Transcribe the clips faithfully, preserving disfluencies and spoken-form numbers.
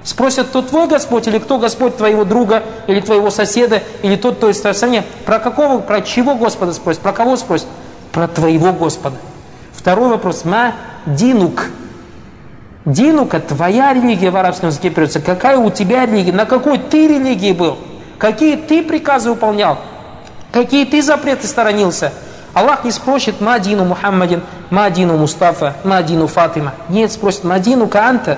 Спросят, кто твой Господь, или кто Господь твоего друга, или твоего соседа, или тот, кто из твоей страны. Про какого, про чего Господа спросят? Про кого спросят? Про твоего Господа. Второй вопрос. Ма динук. Динука, твоя религия в арабском языке переводится. Какая у тебя религия? На какой ты религии был? Какие ты приказы выполнял? Какие ты запреты сторонился? Аллах не спросит ма дину Мухаммадин, ма дину Мустафа, ма дину Фатима. Нет, спросит ма дину Каанта.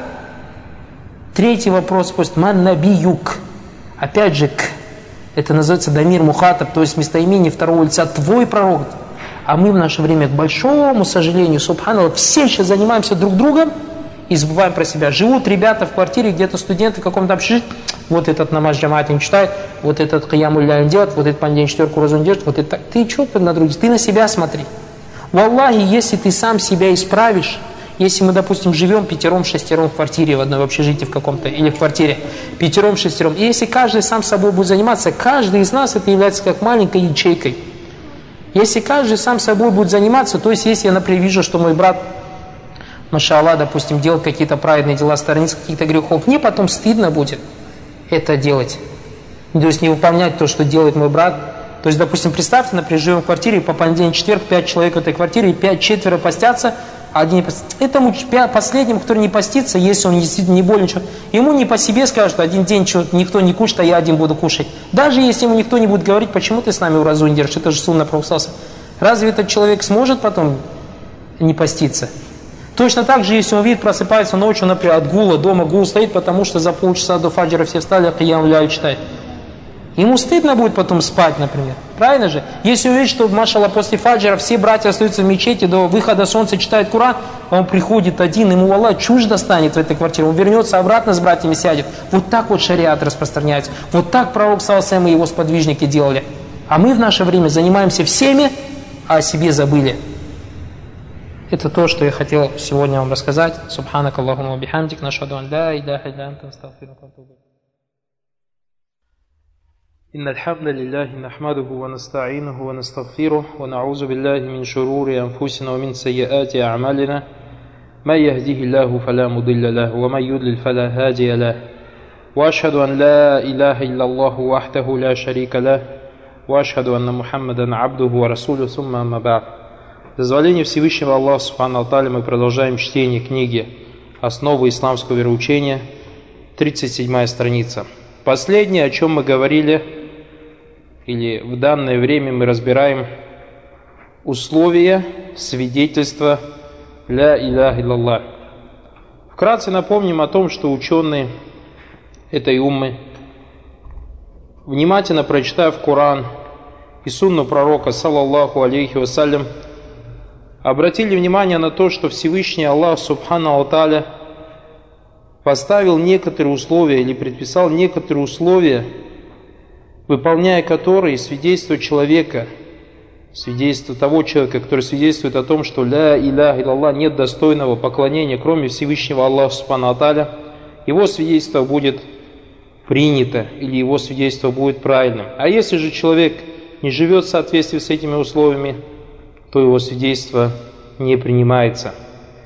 Третий вопрос спросит ман набиюк. Опять же, к. Это называется дамир мухатаб, то есть местоимение второго лица, твой пророк. А мы в наше время, к большому сожалению, субханаллах, все сейчас занимаемся друг другом и забываем про себя. Живут ребята в квартире, где-то студенты в каком-то общежитии, вот этот намаз джамаат не читает, вот этот киямуль ляль делает, вот этот понедельник четверку розу не держит, вот это. Ты что на других? Ты на себя смотри. Валлахи, если ты сам себя исправишь, если мы, допустим, живем пятером-шестером в квартире, в одной в общежитии в каком-то, или в квартире пятером-шестером, и если каждый сам собой будет заниматься, каждый из нас это является как маленькой ячейкой. Если каждый сам собой будет заниматься, то есть если я, например, вижу, что мой брат, машаллах, допустим, делает какие-то праведные дела, сторонится каких-то грехов, мне потом стыдно будет это делать. То есть не выполнять то, что делает мой брат. То есть, допустим, представьте, например, живем в квартире, по понедельник, четверг, пять человек в этой квартире, и пять, четверо постятся, а один не постится. Этому последнему, который не постится, если он действительно не болен, ему не по себе скажут, один день никто не кушает, а я один буду кушать. Даже если ему никто не будет говорить, почему ты с нами уразу не держишь, это же сунна Пророка. Разве этот человек сможет потом не поститься? Точно так же, если он видит, просыпается ночью, например, от гула, дома гул стоит, потому что за полчаса до фаджра все встали, а киям ляй читает. Ему стыдно будет потом спать, например. Правильно же? Если увидит, что, машаллах, после фаджра все братья остаются в мечети, до выхода солнца читают Куран, а он приходит один, ему, Аллах, чуждо станет в этой квартире, он вернется обратно с братьями сядет. Вот так вот шариат распространяется. Вот так пророк саллаллаху алейхи и его сподвижники делали. А мы в наше время занимаемся всеми, а о себе забыли. Это то, что я хотел сегодня вам рассказать. Субханак Аллахумма бихамдик, нашхаду ан ла иляха илля анта, астагфирука ва атубу илейк. إن الحمد لله نحمده ونستعينه ونستغفره ونعوذ بالله من شرور أنفسنا ومن سيئات أعمالنا من يهده الله فلا مضل له ومن يضلل فلا هادي له وأشهد أن لا إله إلا الله وحده لا شريك له وأشهد أن محمدا عبده ورسوله ثم أما بعد. С дозволения Всевышнего Аллаха Субхану Тааля мы продолжаем чтение книги «Основы исламского вероучения», тридцать седьмая страница. Последнее, о чем мы говорили, или в данное время мы разбираем условия свидетельства «Ля иляха илlallah». Вкратце напомним о том, что ученые этой уммы, внимательно прочитав Коран и сунну пророка, саллаллаху алейхи вассалям, обратили внимание на то, что Всевышний Аллах Субхану ва Тааля поставил некоторые условия или предписал некоторые условия, выполняя которые свидетельство человека, свидетельство того человека, который свидетельствует о том, что «Ля иляха илlallah» нет достойного поклонения, кроме Всевышнего Аллаха Субхану ва Тааля, его свидетельство будет принято или его свидетельство будет правильным. А если же человек не живет в соответствии с этими условиями, то его свидетельство не принимается.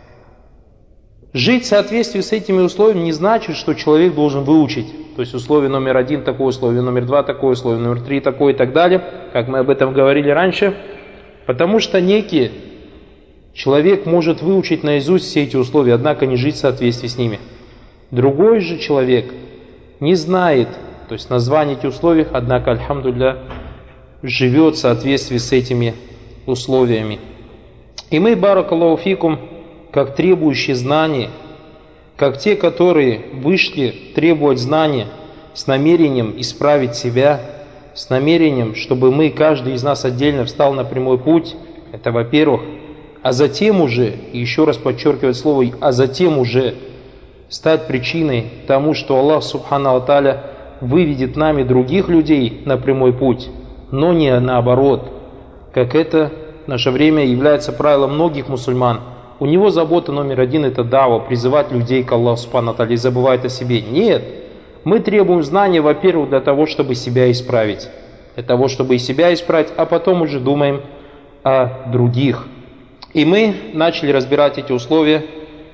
Жить в соответствии с этими условиями не значит, что человек должен выучить. То есть условие номер один такое, условие номер два такое, условие номер три такое и так далее, как мы об этом говорили раньше. Потому что некий человек может выучить наизусть все эти условия, однако не жить в соответствии с ними. Другой же человек не знает, то есть название этих условий, однако, альхамдулилля, живет в соответствии с этими условиями. И мы, баракаллаху фикум, как требующие знаний, как те, которые вышли требовать знания с намерением исправить себя, с намерением, чтобы мы, каждый из нас отдельно встал на прямой путь, это во-первых, а затем уже, и еще раз подчеркивать слово, а затем уже стать причиной тому, что Аллах Субхану ва Тааля выведет нами других людей на прямой путь, но не наоборот, как это в наше время является правилом многих мусульман. У него забота номер один — это дава, призывать людей к Аллаху Субхану ва Тааля, и забывает о себе. Нет, мы требуем знания, во-первых, для того, чтобы себя исправить, для того, чтобы и себя исправить, а потом уже думаем о других. И мы начали разбирать эти условия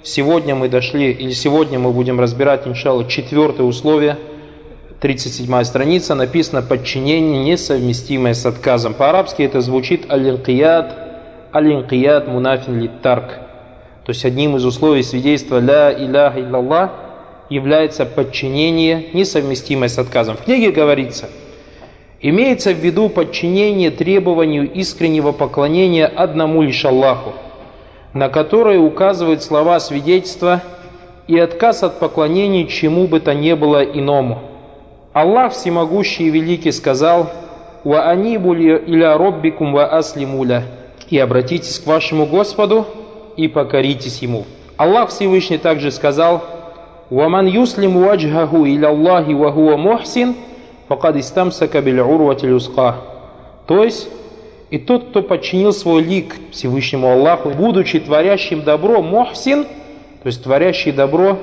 сегодня мы дошли, или сегодня мы будем разбирать, иншаллах, четвертое условие, тридцать седьмая страница, написано «подчинение, несовместимое с отказом». По-арабски это звучит «аль-инкияд», «аль-инкияд мунафин лит-тарк». То есть одним из условий свидетельства «ля иляха илляллах» является подчинение, несовместимое с отказом. В книге говорится, имеется в виду подчинение требованию искреннего поклонения одному лишь Аллаху, на которое указывают слова свидетельства, и отказ от поклонения чему бы то ни было иному. Аллах всемогущий и великий сказал: «Ва анибу иля роббикум ва аслимуля», и обратитесь к вашему Господу и покоритесь Ему. Аллах Всевышний также сказал: «Ва ман юслиму ваджхаху иля Аллахи ва хуа мухсин, факад истамсака биль урватиль усқа». То есть, и тот, кто подчинил свой лик Всевышнему Аллаху, будучи творящим добро, мухсин, то есть творящий добро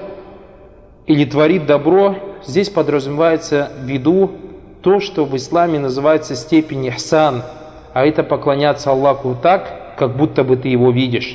или творит добро, здесь подразумевается в виду то, что в исламе называется степень ихсан, а это поклоняться Аллаху так, как будто бы ты его видишь.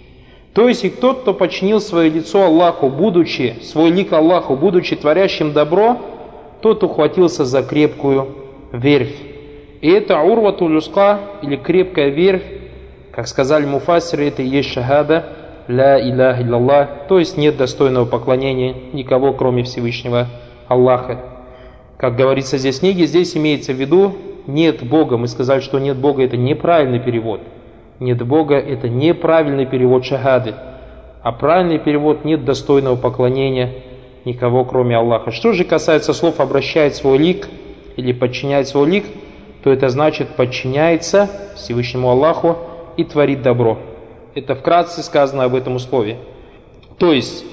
То есть и тот, кто подчинил свое лицо Аллаху, будучи, свой лик Аллаху, будучи творящим добро, тот ухватился за крепкую верфь. И это урватуль усқа, или крепкая верфь, как сказали муфассиры, это и есть шахада ля иляха илляллах, то есть нет достойного поклонения никого, кроме Всевышнего Аллаха. Как говорится здесь в книге, здесь имеется в виду нет Бога. Мы сказали, что нет Бога, это неправильный перевод. Нет Бога, это неправильный перевод шахады. А правильный перевод: нет достойного поклонения никого, кроме Аллаха. Что же касается слов «обращает свой лик» или «подчиняет свой лик», то это значит подчиняется Всевышнему Аллаху и творит добро. Это вкратце сказано об этом условии. То есть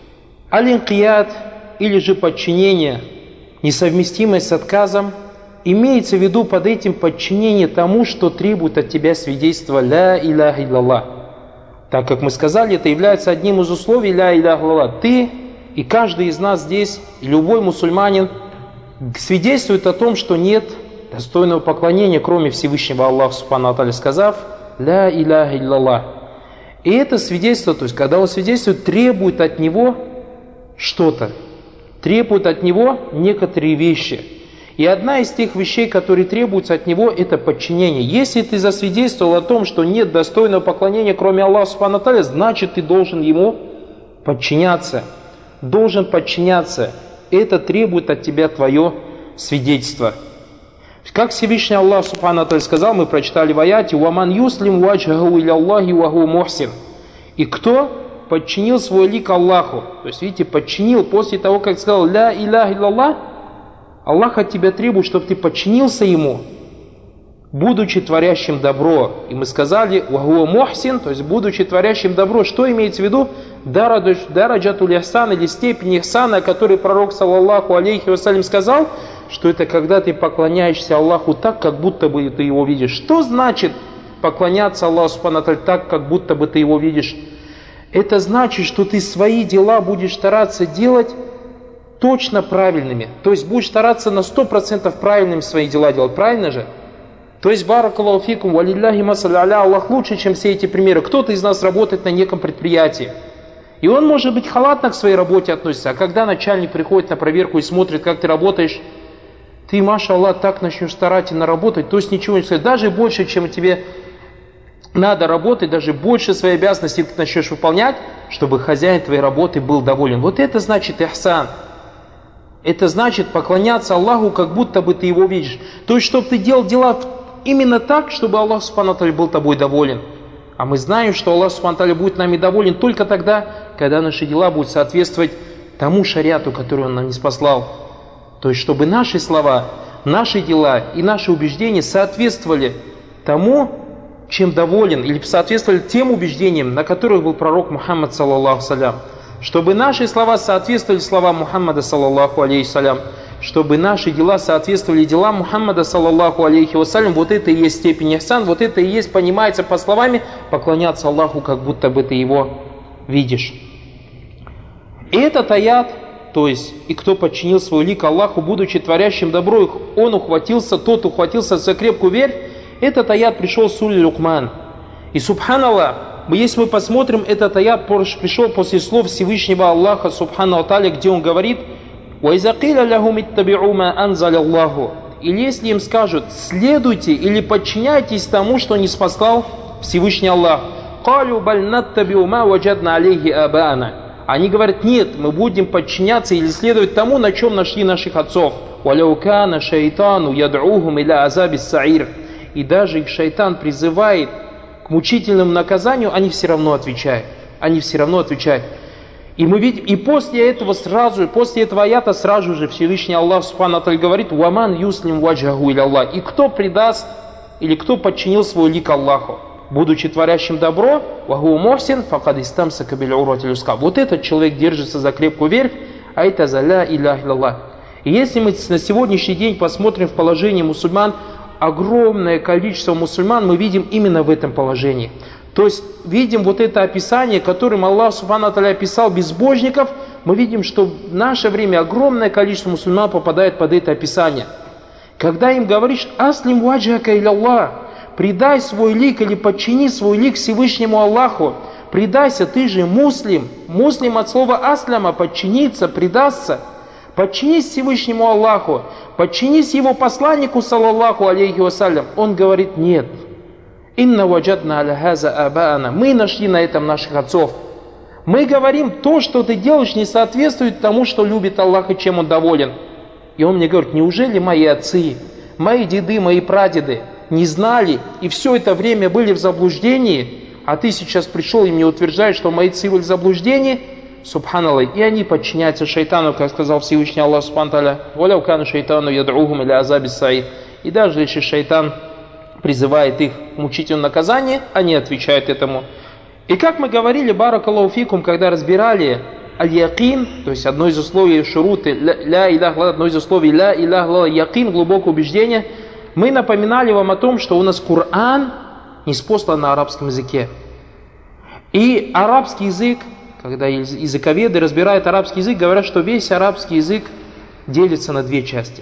аль-инкияд, или же подчинение, несовместимое с отказом, имеется в виду под этим подчинение тому, что требует от тебя свидетельства «ля иляха илляллах». Так как мы сказали, это является одним из условий «ля иляха илляллах». Ты и каждый из нас здесь, любой мусульманин, свидетельствует о том, что нет достойного поклонения, кроме Всевышнего Аллаха, субхану ва тааля, сказав «ля иляха илляллах». И это свидетельство, то есть когда он свидетельствует, требует от него что-то, требует от него некоторые вещи. И одна из тех вещей, которые требуются от него, это подчинение. Если ты засвидетельствовал о том, что нет достойного поклонения, кроме Аллаха субхану ва тааля, значит ты должен ему подчиняться. Должен подчиняться. Это требует от тебя твое свидетельство. Как Всевышний Аллах субхану ва тааля сказал, мы прочитали в аяте: «Ваман юслим ваджхаху иля Аллахи ва хуа мухсин». И кто подчинил свой лик Аллаху, то есть, видите, подчинил после того, как сказал «ля иляха илляллах», Аллах от тебя требует, чтобы ты подчинился Ему, будучи творящим добро. И мы сказали «ва хуа мухсин», то есть будучи творящим добро. Что имеется в виду? Дараджатуль ихсан, или степень ихсана, о которой пророк саллаллаху алейхи вассалям сказал, что это когда ты поклоняешься Аллаху так, как будто бы ты Его видишь. Что значит поклоняться Аллаху субхану ва тааля так, как будто бы ты Его видишь? Это значит, что ты свои дела будешь стараться делать точно правильными. То есть будешь стараться на сто процентов правильными свои дела делать. Правильно же? То есть баракаллаху фикум, валилляхи масалли аля, Аллах лучше, чем все эти примеры. Кто-то из нас работает на неком предприятии, и он, может быть, халатно к своей работе относится. А когда начальник приходит на проверку и смотрит, как ты работаешь, ты, маша Аллах, так начнешь старательно работать, то есть ничего не сказать. Даже больше, чем тебе надо работать, даже больше своей обязанности ты начнешь выполнять, чтобы хозяин твоей работы был доволен. Вот это значит ихсан. Это значит поклоняться Аллаху, как будто бы ты Его видишь. То есть, чтобы ты делал дела именно так, чтобы Аллах субхану ва тааля был тобой доволен. А мы знаем, что Аллах субхану ва тааля будет нами доволен только тогда, когда наши дела будут соответствовать тому шариату, который Он нам ниспослал. То есть, чтобы наши слова, наши дела и наши убеждения соответствовали тому, чем доволен, или соответствовали тем убеждениям, на которых был пророк Мухаммад саллаллаху салям. Чтобы наши слова соответствовали словам Мухаммада саллаллаху алейхи салям, чтобы наши дела соответствовали делам Мухаммада саллаллаху алейхи вассалям. Вот это и есть степень ихсан, вот это и есть, понимается по словами, поклоняться Аллаху, как будто бы ты Его видишь. И этот аят, то есть, и кто подчинил свой лик Аллаху, будучи творящим добро, он ухватился, тот ухватился за крепкую верь. Этот аят пришел с сури Лукман. И субханаллах, мы, если мы посмотрим, этот аят пришел после слов Всевышнего Аллаха, Субхану Аталя, где он говорит: وَإِذَا قِيلَ لَهُمِ اتَّبِعُوا مَا أَنزَلَ اللَّهُ. Или если им скажут: следуйте или подчиняйтесь тому, что не спасал Всевышний Аллах. قَالُوا بَلْ نَتَّبِعُوا مَا وَجَدْنَا عَلَيْهِ آبَاءَنَا. Они говорят: нет, мы будем подчиняться или следовать тому, на чем нашли наших отцов. وَلَوْ كَانَ شَيْطَانُ يَدْعُوهُمْ إِلَى عَذَابِ السَّعِيرِ. И даже их шайтан призывает к мучительному наказанию, они все равно отвечают. Они все равно отвечают. И мы видим, и после этого сразу, после этого аята сразу же Всевышний Аллах Субхану Ата'аля говорит: «Ваман юслим ваджаху иля Аллах». И кто предаст, или кто подчинил свой лик Аллаху, будучи творящим добро, ваху мухсин факад истамсака биль урватил вусқа. Вот этот человек держится за крепкую верфь, а это за ля иляха илlallah. И если мы на сегодняшний день посмотрим в положение мусульман, огромное количество мусульман мы видим именно в этом положении. То есть видим вот это описание, которым Аллах Субхану Ата'аля описал безбожников, мы видим, что в наше время огромное количество мусульман попадает под это описание. Когда им говоришь: «Аслим ваджака иля Аллах», предай свой лик или подчини свой лик Всевышнему Аллаху, предайся, ты же муслим. Муслим от слова асляма, подчиниться, предаться. Подчинись Всевышнему Аллаху, подчинись его посланнику, саллаллаху алейхи вассалям. Он говорит: нет. Инна ваджадна аля хаза абаана. Мы нашли на этом наших отцов. Мы говорим: то, что ты делаешь, не соответствует тому, что любит Аллах и чем он доволен. И он мне говорит: неужели мои отцы, мои деды, мои прадеды не знали и все это время были в заблуждении, а ты сейчас пришел и мне утверждаешь, что мои отцы были в заблуждении? Субханаллах. И они подчиняются шайтану, как сказал Всевышний Аллах Субхану Тааля: «Валяу кана шайтану яд'ухум иля азаби саир». И даже если шайтан призывает их к мучительному наказанию, они отвечают этому. И как мы говорили, баракаллаху фикум, когда разбирали аль-якин, то есть одно из условий шуруты, ля илях ла, одно из условий ля илях ла, якин, глубокое убеждение, мы напоминали вам о том, что у нас Коран ниспослан на арабском языке. И арабский язык, когда языковеды разбирают арабский язык, говорят, что весь арабский язык делится на две части.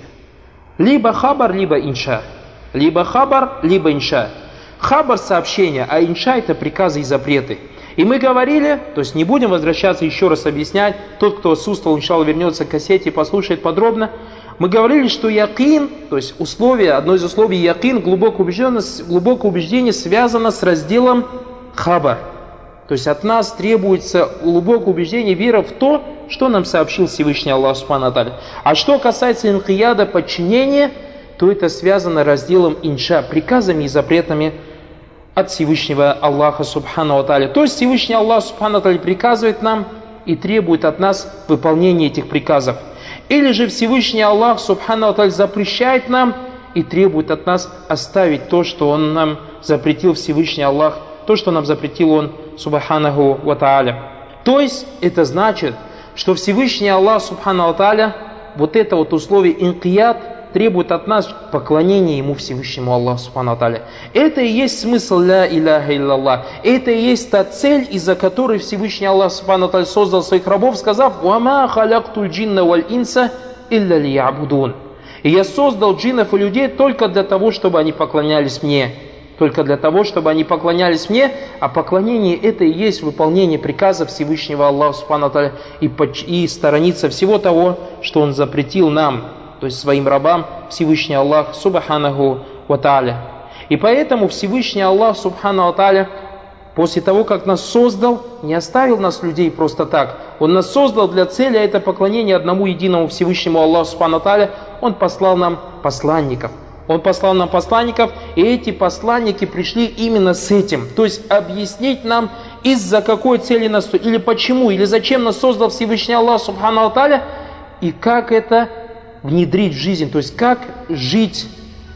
Либо хабар, либо инша. Либо хабар, либо инша. Хабар – сообщение, а инша – это приказы и запреты. И мы говорили, то есть не будем возвращаться еще раз объяснять, тот, кто отсутствовал, иншалла, вернется к кассете и послушает подробно. Мы говорили, что якин, то есть условие, одно из условий якин, глубокое убеждение, глубокое убеждение связано с разделом хабар. То есть от нас требуется глубокое убеждение, вера в то, что нам сообщил Всевышний Аллах Субхану Ата'аля. А что касается инкияда, подчинения, то это связано разделом инша, приказами и запретами от Всевышнего Аллаха Субхану Ата'аля. То есть Всевышний Аллах Субхану Ата'аля приказывает нам и требует от нас выполнения этих приказов. Или же Всевышний Аллах Субхану Ата'аля запрещает нам и требует от нас оставить то, что Он нам запретил, Всевышний Аллах, то, что нам запретил Он Субханаху ва Тааля. То есть это значит, что Всевышний Аллах Субхану Ата'аля, вот это вот условие инкият, требует от нас поклонения Ему, Всевышнему Аллаху Субхану Ата'аля. Это и есть смысл ля иляха илляллах. Это и есть та цель, из-за которой Всевышний Аллах Субхану Ата'аля создал своих рабов, сказав: «Вама халяктуль джинна валь инса илля лиябудун». И я создал джиннов и людей только для того, чтобы они поклонялись мне. Только для того, чтобы они поклонялись мне, а поклонение это и есть выполнение приказа Всевышнего Аллаха Субхану Ата'аля и, и сторониться всего того, что Он запретил нам, то есть своим рабам, Всевышний Аллах Субханаху ва Тааля. И поэтому Всевышний Аллах Субхану Ата'аля после того, как нас создал, не оставил нас людей просто так. Он нас создал для цели, а это поклонение одному единому Всевышнему Аллаху Субхану Ата'аля. Он послал нам посланников. Он послал нам посланников, и эти посланники пришли именно с этим. То есть объяснить нам, из-за какой цели нас, или почему, или зачем нас создал Всевышний Аллах Субхану Ата'аля, и как это внедрить в жизнь, то есть как жить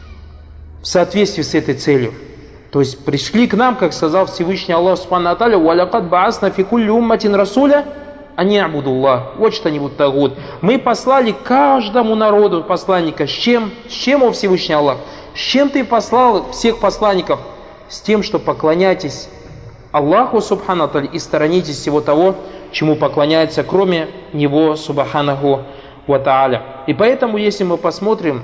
в соответствии с этой целью. То есть пришли к нам, как сказал Всевышний Аллах Субхану Ата'аля: «Валякад баасна фи кулли умматин расуля ани абудуллах, вот что-нибудь тагут». Мы послали каждому народу посланника. С чем? С чем, о Всевышний Аллах? С чем ты послал всех посланников? С тем, что поклоняйтесь Аллаху Субхану Ата'аля и сторонитесь всего того, чему поклоняется, кроме Него Субханаху ва Тааля. И поэтому, если мы посмотрим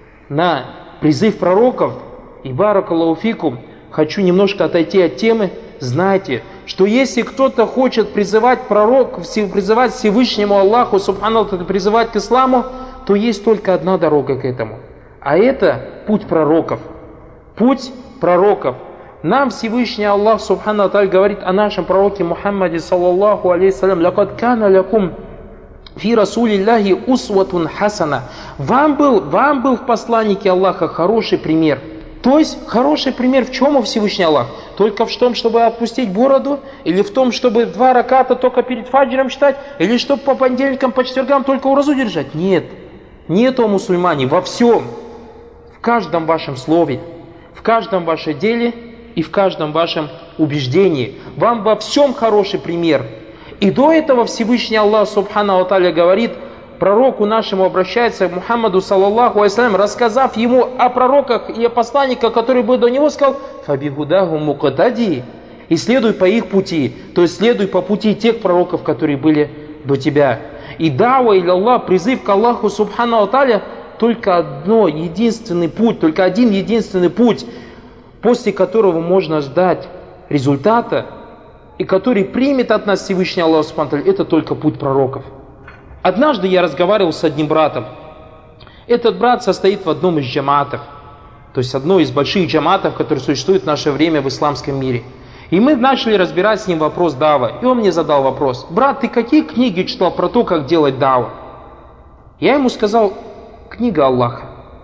на призыв пророков, и баракаллаху фикум, хочу немножко отойти от темы, знайте, что если кто-то хочет призывать пророк, призывать Всевышнему Аллаху, субхану, призывать к исламу, то есть только одна дорога к этому. А это путь пророков. Путь пророков. Нам Всевышний Аллах, субхану ва тааля, говорит о нашем пророке Мухаммаде, саллаллаху алейхиссалям: «Лакад кана лякум фи расулиллахи усватун хасана». Вам был, вам был в посланнике Аллаха хороший пример. То есть, хороший пример в чем у Всевышний Аллах? Только в том, чтобы отпустить бороду? Или в том, чтобы два раката только перед фаджром читать? Или чтобы по понедельникам, по четвергам только уразу держать? Нет. Нет, о мусульмане, во всем. В каждом вашем слове, в каждом вашем деле и в каждом вашем убеждении. Вам во всем хороший пример. И до этого Всевышний Аллах, субхану ва тааля, говорит, пророку нашему обращается, к Мухаммаду, саллаллаху алейхи, рассказав ему о пророках и о посланниках, которые были до него, сказал: «Фабигудаху мукатади», и следуй по их пути, то есть следуй по пути тех пророков, которые были до тебя. И дава или Аллах, призыв к Аллаху, субхану ва тааля, только одно, единственный путь, только один единственный путь, после которого можно ждать результата, и который примет от нас Всевышний Аллах, субхану ва тааля, это только путь пророков. Однажды я разговаривал с одним братом. Этот брат состоит в одном из джамаатов, то есть одной из больших джамаатов, которые существуют в наше время в исламском мире. И мы начали разбирать с ним вопрос давы. И он мне задал вопрос: брат, ты какие книги читал про то, как делать даву? Я ему сказал: книга Аллаха.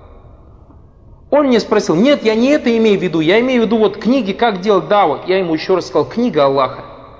Он мне спросил: нет, я не это имею в виду, я имею в виду вот книги, как делать даву. Я ему еще раз сказал: книга Аллаха.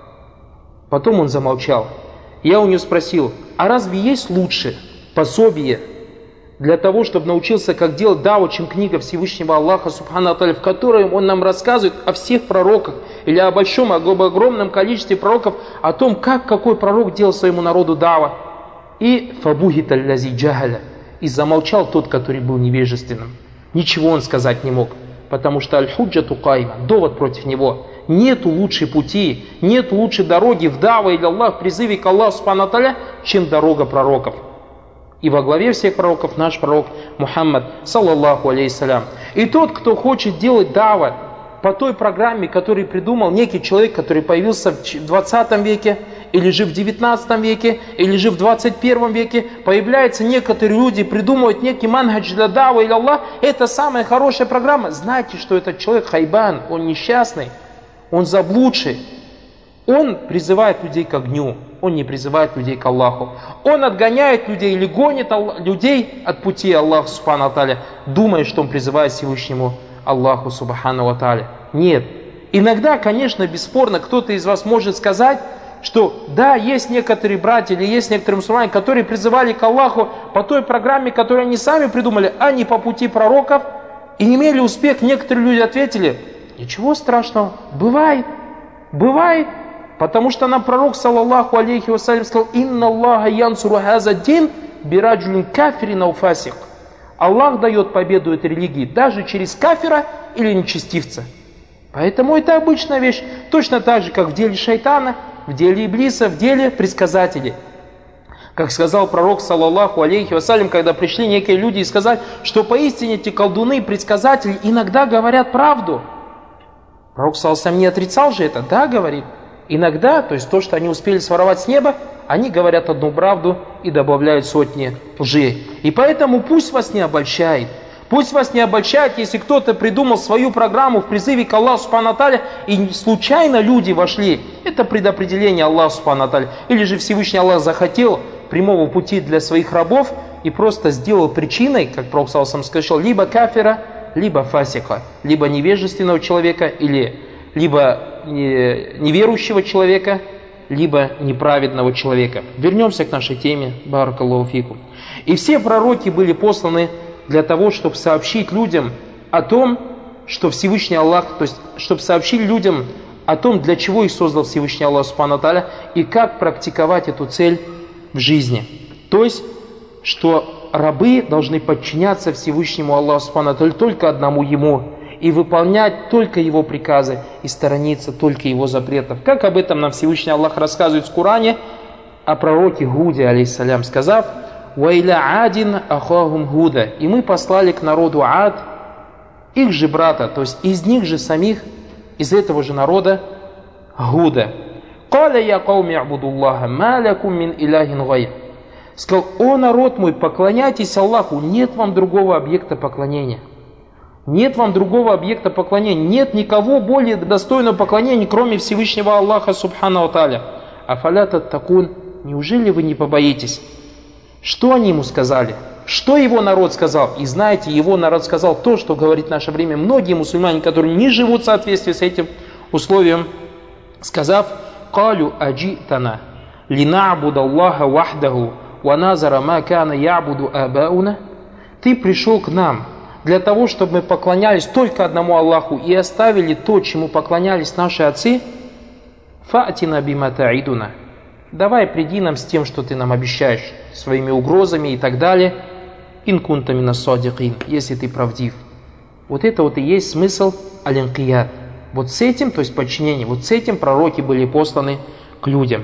Потом он замолчал. Я у него спросил: а разве есть лучше пособие для того, чтобы научился, как делать даву, чем книга Всевышнего Аллаха, субхану ва тааля, в которой он нам рассказывает о всех пророках, или о большом, об огромном количестве пророков, о том, как какой пророк делал своему народу даву. И фабухита лязи джагаля, и замолчал тот, который был невежественным. Ничего он сказать не мог, потому что аль-худжату кайма, довод против него. Нету лучшей пути, нет лучшей дороги в даву или Аллах, в призыве к Аллаху, субхану ва тааля, чем дорога пророков. И во главе всех пророков наш пророк Мухаммад, саллаллаху алейхиссалям. И тот, кто хочет делать даву по той программе, которую придумал некий человек, который появился в двадцатом веке, или же в девятнадцатом веке, или же в двадцать первом веке, появляются некоторые люди, придумывают некий манхадж для давы или Аллах, это самая хорошая программа. Знайте, что этот человек хайбан, он несчастный, он заблудший. Он призывает людей к огню, он не призывает людей к Аллаху. Он отгоняет людей или гонит людей от пути Аллаха, субхану ва тааля, думая, что он призывает Всевышнему Аллаху, субхану ва тааля. Нет. Иногда, конечно, бесспорно, кто-то из вас может сказать, что да, есть некоторые братья или есть некоторые мусульмане, которые призывали к Аллаху по той программе, которую они сами придумали, а не по пути пророков, и имели успех. Некоторые люди ответили: ничего страшного, бывает, бывает. Потому что нам пророк, саллаллаху алейхи вассалям, сказал: «Инна Аллаха янсуру хаза дин бираджулин кафирин ау фасик». Аллах дает победу этой религии даже через кафира или нечестивца. Поэтому это обычная вещь. Точно так же, как в деле шайтана, в деле иблиса, в деле предсказателей. Как сказал пророк, саллаллаху алейхи вассалям, когда пришли некие люди и сказали, что поистине эти колдуны и предсказатели иногда говорят правду. Пророк, саллаллаху алейхи вассалям, не отрицал же это? Да, говорит. Иногда, то есть то, что они успели своровать с неба, они говорят одну правду и добавляют сотни лжи. И поэтому пусть вас не обольщает. Пусть вас не обольщает, если кто-то придумал свою программу в призыве к Аллаху, субхану ва тааля, и случайно люди вошли. Это предопределение Аллаха, субхану ва тааля. Или же Всевышний Аллах захотел прямого пути для своих рабов и просто сделал причиной, как пророк саллаллаху алейхи ва саллям сказал, либо кафира, либо фасика, либо невежественного человека, или либо неверующего человека, либо неправедного человека. Вернемся к нашей теме. Баракаллаху фикум. И все пророки были посланы для того, чтобы сообщить людям о том, что Всевышний Аллах, то есть, чтобы сообщить людям о том, для чего их создал Всевышний Аллах, субхану ва тааля, и как практиковать эту цель в жизни. То есть, что рабы должны подчиняться Всевышнему Аллаху, субхану ва тааля, только одному Ему, и выполнять только Его приказы, и сторониться только Его запретов. Как об этом нам Всевышний Аллах рассказывает в Коране о пророке Гуде, алейхиссалям, сказав: «Вайля адин ахахум Гуда». И мы послали к народу Ад их же брата, то есть из них же самих, из этого же народа, Гуда. «Каля я кауми абудуллаха, ма лякум мин иляхин гайр». Сказал: «О народ мой, поклоняйтесь Аллаху, нет вам другого объекта поклонения». Нет вам другого объекта поклонения. Нет никого более достойного поклонения, кроме Всевышнего Аллаха Субхану ва Тааля. Афаля таттакун, неужели вы не побоитесь? Что они ему сказали? Что его народ сказал? И знаете, его народ сказал то, что говорит в наше время многие мусульмане, которые не живут в соответствии с этим условием, сказав: «Калю аджитана линабуда Аллаха вахдаху ва назара ма кана ябуду абауна». Ты пришел к нам для того, чтобы мы поклонялись только одному Аллаху и оставили то, чему поклонялись наши отцы. Фа'тина бима та'идуна. Давай, приди нам с тем, что ты нам обещаешь, своими угрозами и так далее. Ин кунта мина садикин, если ты правдив. Вот это вот и есть смысл аль-инкият. Вот с этим, то есть подчинение, вот с этим пророки были посланы к людям.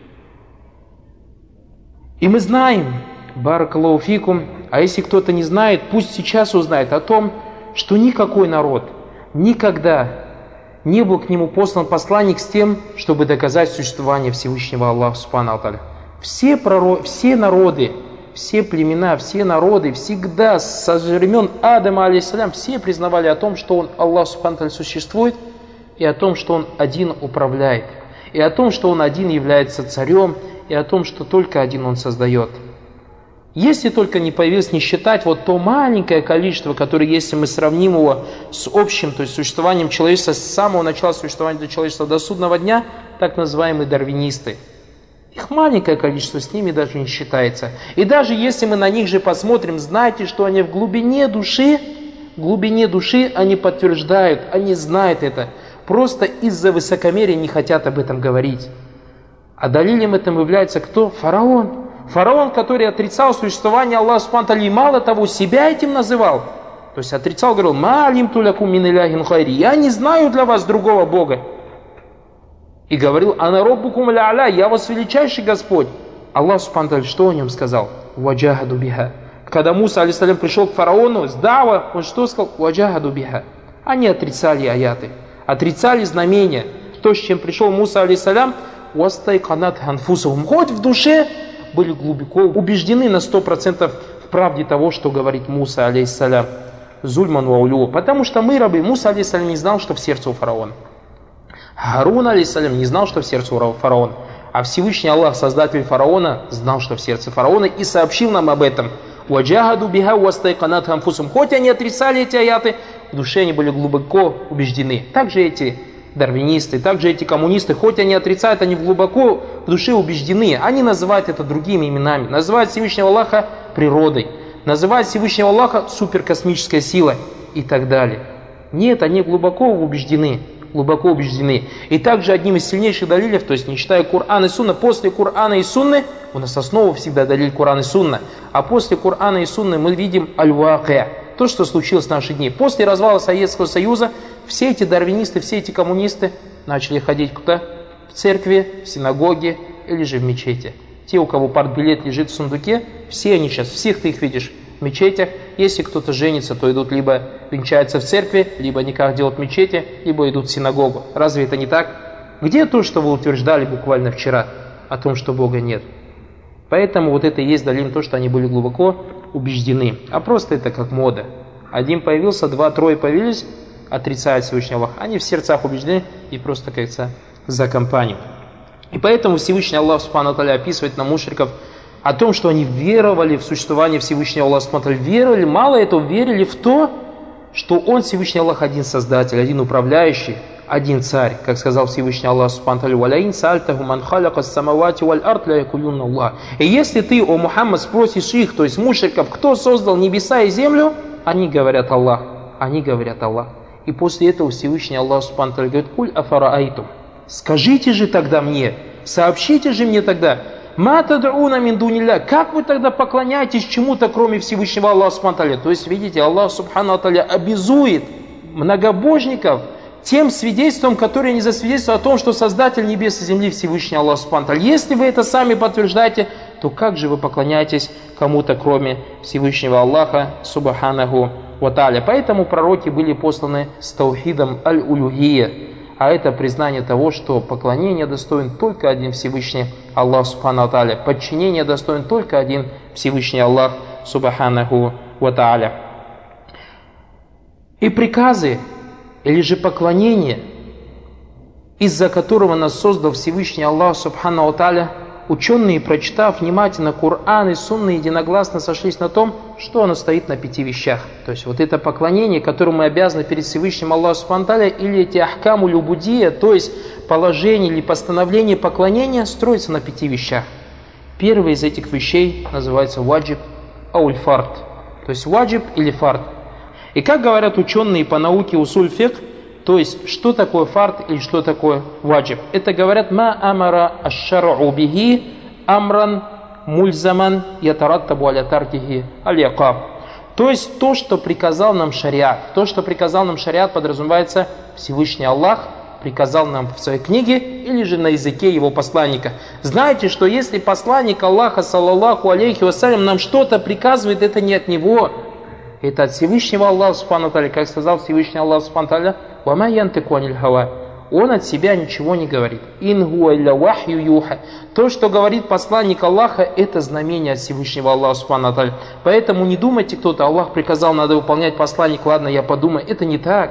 И мы знаем, баракаллаху фикум, а если кто-то не знает, пусть сейчас узнает о том, что никакой народ никогда не был к нему послан посланник с тем, чтобы доказать существование Всевышнего Аллаха Субхану ва Тааля. Все, пророк, все народы, все племена, все народы всегда со времен Адама алейхиссалям все признавали о том, что он, Аллах Субхану ва Тааля, существует, и о том, что он один управляет, и о том, что он один является царем, и о том, что только один он создает. Если только не появилось, не считать вот то маленькое количество, которое, если мы сравним его с общим, то есть существованием человечества, с самого начала существования человечества до судного дня, так называемые дарвинисты. Их маленькое количество, с ними даже не считается. И даже если мы на них же посмотрим, знайте, что они в глубине души, в глубине души они подтверждают, они знают это. Просто из-за высокомерия не хотят об этом говорить. А далилем этому является кто? Фараон. Фараон, который отрицал существование Аллаха Субхану ва Тааля, и мало того, себя этим называл. То есть отрицал, говорил: «Ма алимту лякум мин иляхин гайри», я не знаю для вас другого Бога. И говорил: «Ана роббукум ля-аля», я вас величайший Господь. Аллах Субхану ва Тааля что о нем сказал? «Ваджахаду биха». Когда Муса алейхиссалям пришел к фараону с дава, он что сказал? «Ваджахаду биха». Они отрицали аяты, отрицали знамения. То, с чем пришел Муса алейхиссалям, «Вастайканат ханфусухум», хоть в душе были глубоко убеждены на сто процентов в правде того, что говорит Муса алейхиссалям. Зульман ва улю. Потому что мы, рабы, Муса алейхиссалям не знал, что в сердце у фараона. Харун алейхиссалям не знал, что в сердце у фараона. А Всевышний Аллах, создатель фараона, знал, что в сердце фараона, и сообщил нам об этом. «Ваджахаду биха вастайканат ханфусухум». Хоть они отрицали эти аяты, в душе они были глубоко убеждены. Также эти дарвинисты, также эти коммунисты, хоть они отрицают, они глубоко в душе убеждены. Они называют это другими именами. Называют Всевышнего Аллаха природой. Называют Всевышнего Аллаха суперкосмической силой и так далее. Нет, они глубоко убеждены. Глубоко убеждены. И также одним из сильнейших далилев, то есть не считая Коран и Сунна, после Корана и Сунны, у нас основа всегда далиль Коран и Сунна, а после Корана и Сунны мы видим аль-вакия, то, что случилось в наши дни. После развала Советского Союза все эти дарвинисты, все эти коммунисты начали ходить куда? В церкви, в синагоге или же в мечети. Те, у кого партбилет лежит в сундуке, все они сейчас, всех ты их видишь в мечетях. Если кто-то женится, то идут либо венчаются в церкви, либо никак делают в мечети, либо идут в синагогу. Разве это не так? Где то, что вы утверждали буквально вчера о том, что Бога нет? Поэтому вот это и есть далиль, то, что они были глубоко убеждены. А просто это как мода. Один появился, два, трое появились, отрицают Всевышний Аллах. Они в сердцах убеждены и просто, как говорится, за компанию. И поэтому Всевышний Аллах Субхану ва Тааля описывает нам мушриков о том, что они веровали в существование Всевышнего Аллаха Субхану ва Тааля. Веровали, мало этого, верили в то, что Он, Всевышний Аллах, один создатель, один управляющий, один царь, как сказал Всевышний Аллах Субхану ва Тааля: «Валяин сальтаху ман халяка ас-самавати валь ард ля якулюнна Аллах». И если ты, о Мухаммад, спросишь их, то есть мушриков, кто создал небеса и землю, они говорят Аллах, они говорят Аллах. И после этого Всевышний Аллах Субхану ва Тааля говорит: «Куль афараайтум». Скажите же тогда мне, сообщите же мне тогда, ма тад'уна мин дунилля, как вы тогда поклоняетесь чему-то, кроме Всевышнего Аллаха Субхану ва Тааля? То есть, видите, Аллах Субхану ва Тааля обязует многобожников тем свидетельством, которое не засвидетельствует о том, что Создатель небес и земли Всевышний Аллах Субхану ва Тааля. Если вы это сами подтверждаете, то как же вы поклоняетесь кому-то, кроме Всевышнего Аллаха Субханаху ва Тааля? Поэтому пророки были посланы с таухидом аль-улюхия, а это признание того, что поклонение достоин только один Всевышний Аллах Субхану Тааля, подчинение достоин только один Всевышний Аллах Субханаху ва Тааля. И приказы, или же поклонение, из-за которого нас создал Всевышний Аллах Субхану Тааля, ученые, прочитав внимательно Коран и Сунну, единогласно сошлись на том, что оно стоит на пяти вещах. То есть вот это поклонение, которому мы обязаны перед Всевышним Аллахом Субхану Тааля, или эти ахкаму любудия, то есть положение или постановление поклонения, строится на пяти вещах. Первый из этих вещей называется ваджиб ауль фард, то есть ваджиб или фард. И как говорят ученые по науке усуль фикх, то есть, что такое фард или что такое ваджиб? Это говорят ма амара аш-шар'у бихи амран мульзаман ятараттабу аля таркихи аль-якаб. То есть, то, что приказал нам шариат. То, что приказал нам шариат, подразумевается Всевышний Аллах, приказал нам в своей книге или же на языке его посланника. Знаете, что если посланник Аллаха, саллаллаху алейхи вассалям, нам что-то приказывает, это не от него. Это от Всевышнего Аллаха, субхану тааля, как сказал Всевышний Аллах, субхану тааля, «Вама янтику аниль хава». Он от себя ничего не говорит. «Ин хуа илля вахью юха». То, что говорит посланник Аллаха, это знамение от Всевышнего Аллаха, субхану тааля. Поэтому не думайте кто-то, Аллах приказал, надо выполнять посланник, ладно, я подумаю. Это не так.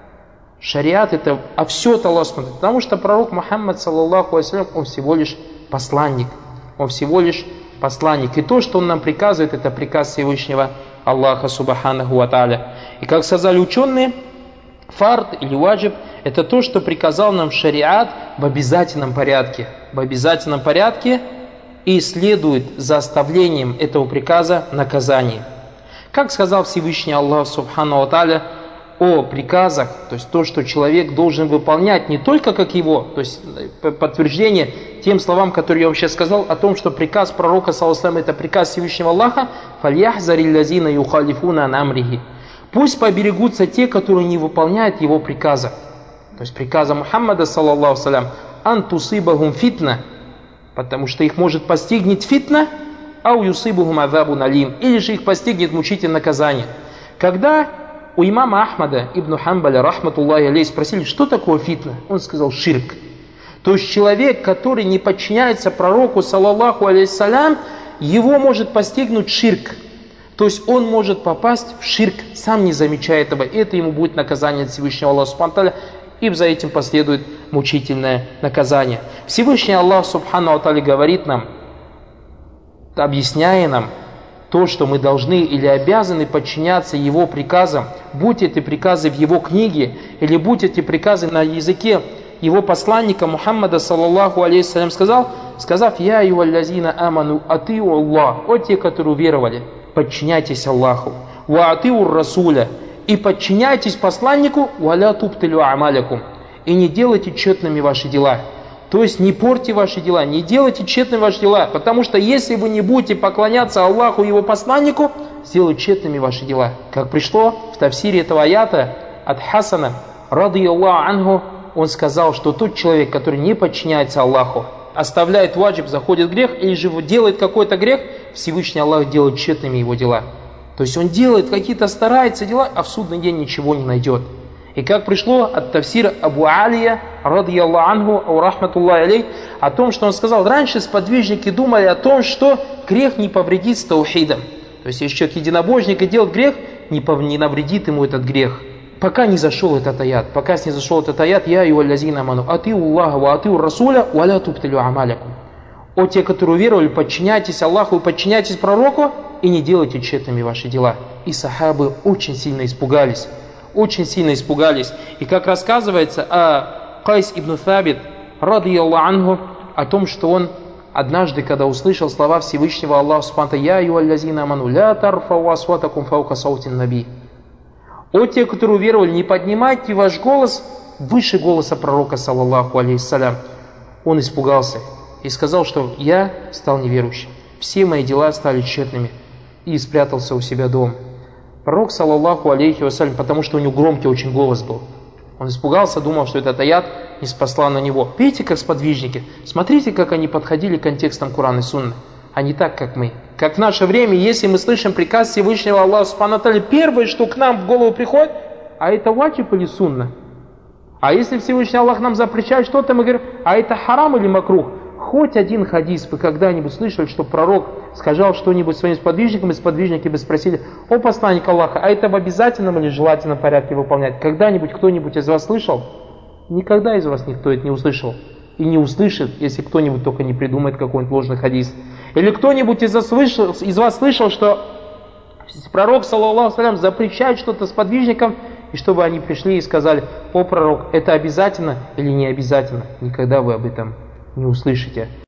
Шариат это, а все это Аллах смотрит. Потому что пророк Мухаммад, саллаллаху алейхи, он всего лишь посланник. Он всего лишь посланник. И то, что он нам приказывает, это приказ Всевышнего Аллаха субханаху ва тааля. И как сказали ученые, фард или ваджиб – это то, что приказал нам шариат в обязательном порядке. В обязательном порядке и следует за оставлением этого приказа наказание. Как сказал Всевышний Аллах субхану ва тааля о приказах, то есть то, что человек должен выполнять не только как его, то есть подтверждение тем словам, которые я вам сейчас сказал, о том, что приказ пророка, саллаллаху алейхи ва саллям, это приказ Всевышнего Аллаха, «Фальяхзари лазина юхалифуна ан амрихи». Пусть поберегутся те, которые не выполняют его приказа. То есть приказа Мухаммада, саллаллаху алейхи ва саллям, «Ан тусибахум фитна», потому что их может постигнуть фитна, «Ау юсибахум азабу налим», или же их постигнет мучительное наказание. Когда у имама Ахмада ибн Хамбаля, рахматуллахи алейхи, спросили, что такое фитна, он сказал ширк. То есть человек, который не подчиняется пророку, саллаллаху алейхи салям, его может постигнуть ширк. То есть он может попасть в ширк, сам не замечая этого. И это ему будет наказание от Всевышнего Аллаха субхану тааля, и за этим последует мучительное наказание. Всевышний Аллах субхану тааля говорит нам, объясняя нам то, что мы должны или обязаны подчиняться его приказам, будь эти приказы в его книге, или будь эти приказы на языке его посланника Мухаммада, саллаллаху алейхи салям, сказал, сказав: «Я юаллазина аману атиу Аллах», о те, которые уверовали, подчиняйтесь Аллаху, «Ва атиу расуля», и подчиняйтесь посланнику, «Валя тубтилю амалякум», и не делайте тщетными ваши дела. То есть не порти ваши дела, не делайте тщетными ваши дела, потому что если вы не будете поклоняться Аллаху и его посланнику, сделают тщетными ваши дела. Как пришло в тафсире этого аята от Хасана, радийаллаху анху, он сказал, что тот человек, который не подчиняется Аллаху, оставляет ваджиб, заходит в грех, или же делает какой-то грех, Всевышний Аллах делает тщетными его дела. То есть он делает какие-то, старается дела, а в судный день ничего не найдет. И как пришло от тафсира Абу Алия, радийаллаху анху, рахматуллахи алейх, о том, что он сказал, раньше сподвижники думали о том, что грех не повредит с таухидом. То есть если человек единобожник и делает грех, не, пов... не навредит ему этот грех. Пока не зашел этот аят, пока не зашел этот аят, «Я юаллазина аману атиу Аллаха ва атиу расуля валя тубтилю амалякум». О те, которые уверовали, подчиняйтесь Аллаху и подчиняйтесь пророку, и не делайте тщетными ваши дела. И сахабы очень сильно испугались. Очень сильно испугались. И как рассказывается о Кайс ибн Табит, радийаллаху анху, о том, что он однажды, когда услышал слова Всевышнего Аллаха субхану «Я юаллазина аману ля тарфау асватакум фаука саутин наби». О те, которые уверовали, не поднимайте ваш голос выше голоса пророка, саллаллаху алейхи салям. Он испугался и сказал, что я стал неверующим. Все мои дела стали тщетными. И спрятался у себя дома. Пророк, саллаллаху алейхи вассалям, потому что у него громкий очень голос был. Он испугался, думал, что этот аят не спасла на него. Видите, как сподвижники? Смотрите, как они подходили к контекстам Корана и Сунны. А не так, как мы. Как в наше время, если мы слышим приказ Всевышнего Аллаха субхану тааля, первое, что к нам в голову приходит, а это ваджиб или сунна? А если Всевышний Аллах нам запрещает что-то, мы говорим, а это харам или макрух? Хоть один хадис вы когда-нибудь слышали, что пророк сказал что-нибудь своим сподвижникам, и сподвижники бы спросили: о посланник Аллаха, а это в обязательном или желательном порядке выполнять? Когда-нибудь кто-нибудь из вас слышал? Никогда из вас никто это не услышал. И не услышит, если кто-нибудь только не придумает какой-нибудь ложный хадис. Или кто-нибудь из вас слышал, из вас слышал, что пророк, саллаллаху алейхи ва саллям, запрещает что-то сподвижникам, и чтобы они пришли и сказали: о пророк, это обязательно или не обязательно? Никогда вы об этом не услышите.